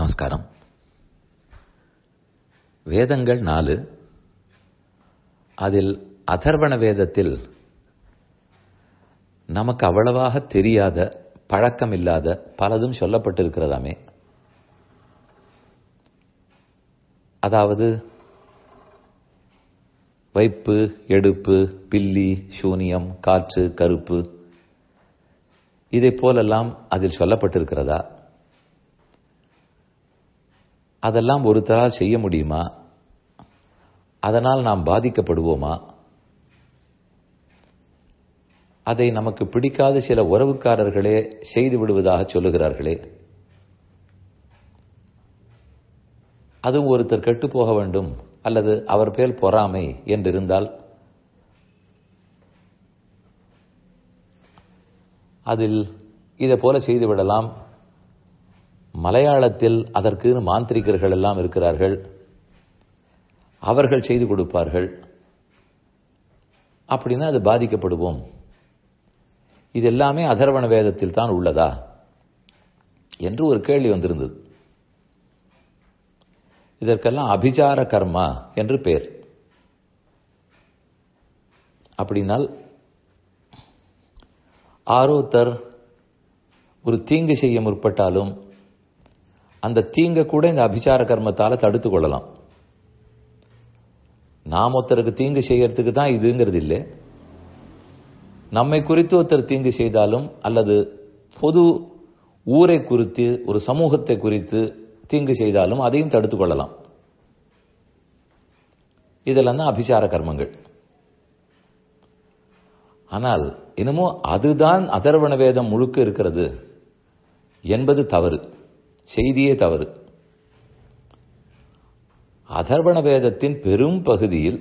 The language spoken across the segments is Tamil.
நமஸ்காரம். வேதங்கள் 4. அதில் அதர்வண வேதத்தில் நமக்கு அவ்வளவாக தெரியாத, பழக்கமில்லாத பலதும் சொல்லப்பட்டிருக்கிறதாமே. அதாவது வைப்பு, எடுப்பு, பில்லி, சூனியம், காற்று, கருப்பு, இதை போலெல்லாம் அதில் சொல்லப்பட்டிருக்கிறதா? அதெல்லாம் ஒருத்தரால் செய்ய முடியுமா? அதனால் நாம் பாதிக்கப்படுவோமா? அதை நமக்கு பிடிக்காத சில உறவுக்காரர்களே செய்து விடுவதாக சொல்லுகிறார்களே, அதுவும் ஒருத்தர் கெட்டு போக வேண்டும் அல்லது அவர் பேர் பொறாமை என்றிருந்தால் அதில் இதை போல செய்துவிடலாம். மலையாளத்தில் அதற்கு மாந்திரிகர்கள் எல்லாம் இருக்கிறார்கள், அவர்கள் செய்து கொடுப்பார்கள். அப்படின்னா அது பாதிக்கப்படுவோம். இது எல்லாமே அதர்வண வேதத்தில் தான் உள்ளதா என்று ஒரு கேள்வி வந்திருந்தது. இதற்கெல்லாம் அபிசார கர்மா என்று பெயர். அப்படின்னால் ஆரோத்தர் ஒரு தீங்கு செய்ய முற்பட்டாலும் அந்த தீங்கை கூட இந்த அபிசார கர்மத்தால தடுத்து கொள்ளலாம். நாம் ஒருத்தருக்கு தீங்கு செய்யறதுக்கு தான் இதுங்கிறது இல்லை. நம்மை குறித்து ஒருத்தர் தீங்கு செய்தாலும் அல்லது பொது ஊரை குறித்து, ஒரு சமூகத்தை குறித்து தீங்கு செய்தாலும் அதையும் தடுத்து கொள்ளலாம். இதெல்லாம் தான் அபிசார கர்மங்கள். ஆனால் இன்னமும் அதுதான் அதர்வண வேதம் முழுக்க இருக்கிறது என்பது தவறு, செய்தியே தவறு. அதர்வண வேதத்தின் பெரும் பகுதியில்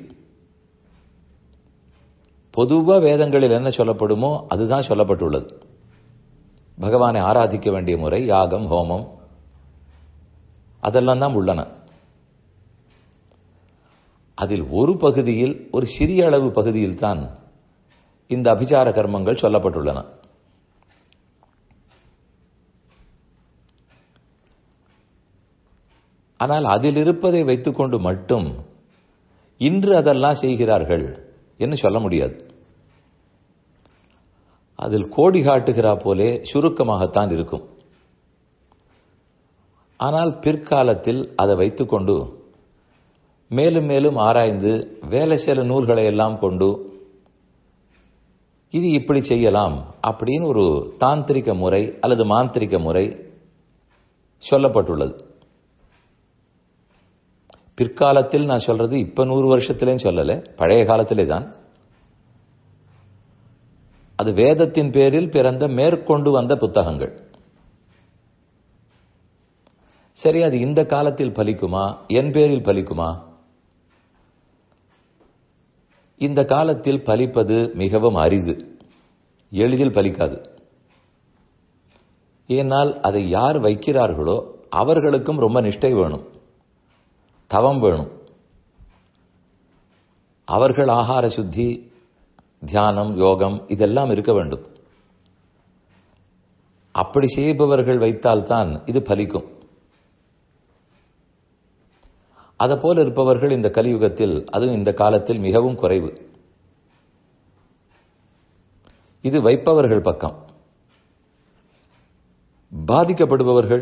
பொதுவாக வேதங்களில் என்ன சொல்லப்படுமோ அதுதான் சொல்லப்பட்டுள்ளது. பகவானை ஆராதிக்க வேண்டிய முறை, யாகம், ஹோமம், அதெல்லாம் தான் உள்ளன. அதில் ஒரு பகுதியில், ஒரு சிறிய அளவு பகுதியில் தான் இந்த அபிசார கர்மங்கள் சொல்லப்பட்டுள்ளன. ஆனால் அதில் இருப்பதை வைத்துக்கொண்டு மட்டும் இன்று அதெல்லாம் செய்கிறார்கள் என்று சொல்ல முடியாது. அதில் கோடி காட்டுகிறா போலே சுருக்கமாகத்தான் இருக்கும். ஆனால் பிற்காலத்தில் அதை வைத்துக்கொண்டு மேலும் மேலும் ஆராய்ந்து வேலை சில நூல்களை எல்லாம் கொண்டு இது இப்படி செய்யலாம் அப்படின்னு ஒரு தாந்திரிக முறை அல்லது மாந்திரிக முறை சொல்லப்பட்டுள்ளது. பிற்காலத்தில் நான் சொல்றது இப்ப 100 வருஷத்திலேயும் சொல்லல, பழைய காலத்திலே தான். அது வேதத்தின் பேரில் பிறந்த மேற்கொண்டு வந்த புத்தகங்கள். சரி, அது இந்த காலத்தில் பலிக்குமா, என் பேரில் பலிக்குமா? இந்த காலத்தில் பலிப்பது மிகவும் அரிது, எளிதில் பலிக்காது. ஏனால் அதை யார் வைக்கிறார்களோ அவர்களுக்கும் ரொம்ப நிஷ்டை வேணும், தவம் வேணும். அவர்கள் ஆகார சுத்தி, தியானம், யோகம் இதெல்லாம் இருக்க வேண்டும். அப்படி செய்பவர்கள் வைத்தால்தான் இது பலிக்கும். அதுபோல இருப்பவர்கள் இந்த கலியுகத்தில், அதுவும் இந்த காலத்தில் மிகவும் குறைவு. இது வைப்பவர்கள் பக்கம். பாதிக்கப்படுபவர்கள்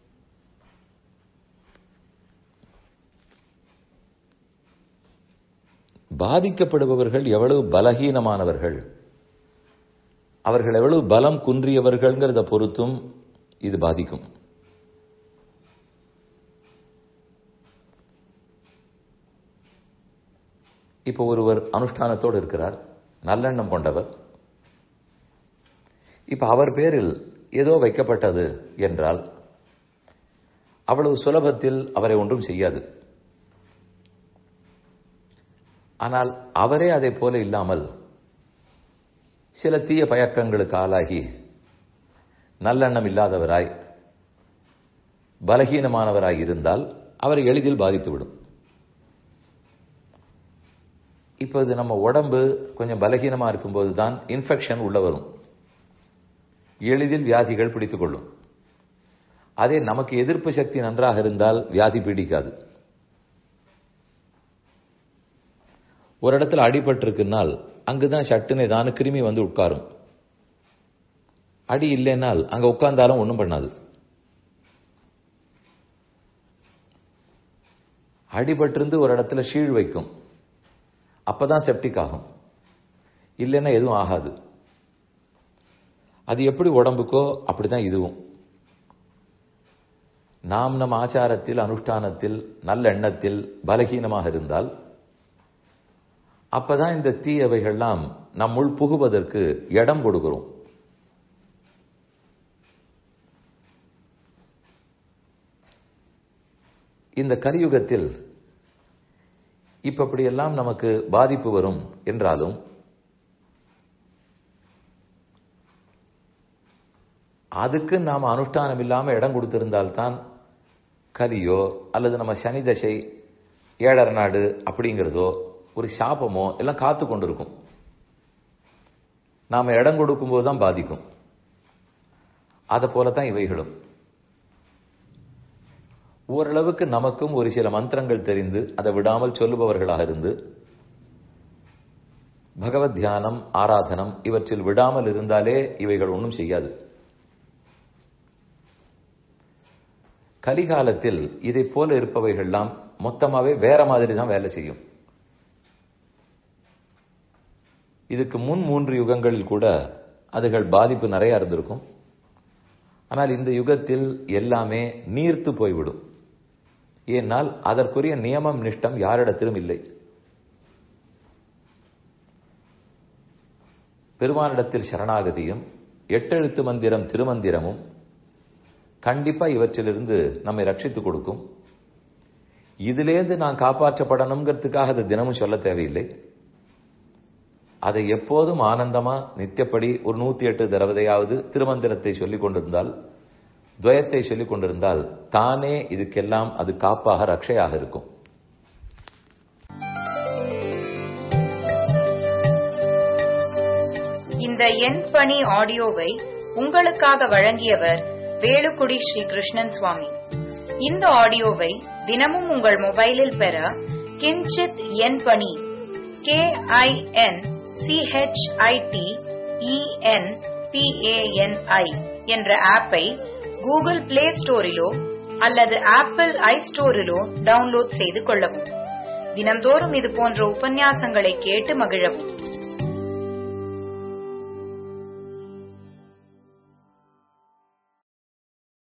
எவ்வளவு பலகீனமானவர்கள், அவர்கள் எவ்வளவு பலம் குன்றியவர்கள்ங்கிறத பொறுத்தும் இது பாதிக்கும். இப்போ ஒருவர் அனுஷ்டானத்தோடு இருக்கிறார், நல்லெண்ணம் கொண்டவர். இப்ப அவர் பேரில் ஏதோ வைக்கப்பட்டது என்றால் அவ்வளவு சுலபத்தில் அவரை ஒன்றும் செய்யாது. ஆனால் அவரே அதை போல இல்லாமல் சில தீய பழக்கங்களுக்கு ஆளாகி நல்லெண்ணம் இல்லாதவராய், பலகீனமானவராய் இருந்தால் அவரை எளிதில் பாதித்துவிடும். இப்போ இது நம்ம உடம்பு கொஞ்சம் பலகீனமா இருக்கும்போது தான் இன்ஃபெக்ஷன் உள்ள வரும், எளிதில் வியாதிகள் பிடித்துக் கொள்ளும். அதே நமக்கு எதிர்ப்பு சக்தி நன்றாக இருந்தால் வியாதி பீடிக்காது. ஒரு இடத்துல அடிபட்டிருக்குனால் அங்குதான் சட்டுன்னு ஏதான கிருமி வந்து உட்காரும். அடி இல்லைனால் அங்க உட்கார்ந்தாலும் ஒன்றும் பண்ணாது. அடிபட்டிருந்து ஒரு இடத்துல ஷீழ் வைக்கும், அப்பதான் செப்டிக் ஆகும். இல்லைன்னா எதுவும் ஆகாது. அது எப்படி உடம்புக்கோ அப்படிதான் இதுவும். நாம் நம் ஆச்சாரத்தில், அனுஷ்டானத்தில், நல்ல எண்ணத்தில் பலகீனமாக இருந்தால் அப்பதான் இந்த தீயவைகள்லாம் நம்முள் புகுவதற்கு இடம் கொடுக்கிறோம். இந்த கலியுகத்தில் இப்படியெல்லாம் நமக்கு பாதிப்பு வரும் என்றாலும் அதுக்கு நாம் அனுஷ்டானம் இல்லாம இடம் கொடுத்திருந்தால்தான் கலியோ அல்லது நம்ம சனி தசை, ஏழரை நாடு அப்படிங்கிறதோ ஒரு சாபமோ எல்லாம் காத்து கொண்டிருக்கும். நாம இடம் கொடுக்கும் போதுதான் பாதிக்கும். அதை போலதான் இவைகளும். ஓரளவுக்கு நமக்கும் ஒரு சில மந்திரங்கள் தெரிந்து அதை விடாமல் சொல்லுபவர்களாக இருந்து பகவத் தியானம், ஆராதனம் இவற்றில் விடாமல் இருந்தாலே இவைகள் ஒன்றும் செய்யாது. கலிகாலத்தில் இதை போல இருப்பவைகள்லாம் மொத்தமாவே வேற மாதிரி தான் வேலை செய்யும். இதுக்கு முன் 3 யுகங்களில் கூட அதுகள் பாதிப்பு நிறைய இருந்திருக்கும். ஆனால் இந்த யுகத்தில் எல்லாமே நீர்த்து போய்விடும். ஏனால் அதற்குரிய நியமம் நிஷ்டம் யாரிடத்திலும் இல்லை. பெருமானிடத்தில் சரணாகதியும் 8 எழுத்து மந்திரம் திருமந்திரமும் கண்டிப்பா இவற்றிலிருந்து நம்மை ரட்சித்துக் கொடுக்கும். இதிலேருந்து நான் காப்பாற்றப்படணுங்கிறதுக்காக அது தினமும் சொல்ல தேவையில்லை. அதை எப்போதும் ஆனந்தமா நித்தியப்படி ஒரு 108 தடவையாவது திருமந்திரத்தை சொல்லிக் கொண்டிருந்தால், துவயத்தை சொல்லிக் கொண்டிருந்தால் தானே இதுக்கெல்லாம் அது காப்பாக ரட்சையாக இருக்கும். இந்த என் பணி ஆடியோவை உங்களுக்காக வழங்கியவர் வேலுக்குடி ஸ்ரீ கிருஷ்ணன் சுவாமி. இந்த ஆடியோவை தினமும் உங்கள் மொபைலில் பெற கிஞ்சித் என் பணி KINCHITENPANI என்ற ஆப்பை கூகுள் பிளே ஸ்டோரிலோ அல்லது ஆப்பிள் ஐ ஸ்டோரிலோ டவுன்லோட் செய்து கொள்ளவும். தினம்தோறும் இது போன்ற உபன்யாசங்களை கேட்டு மகிழவும்.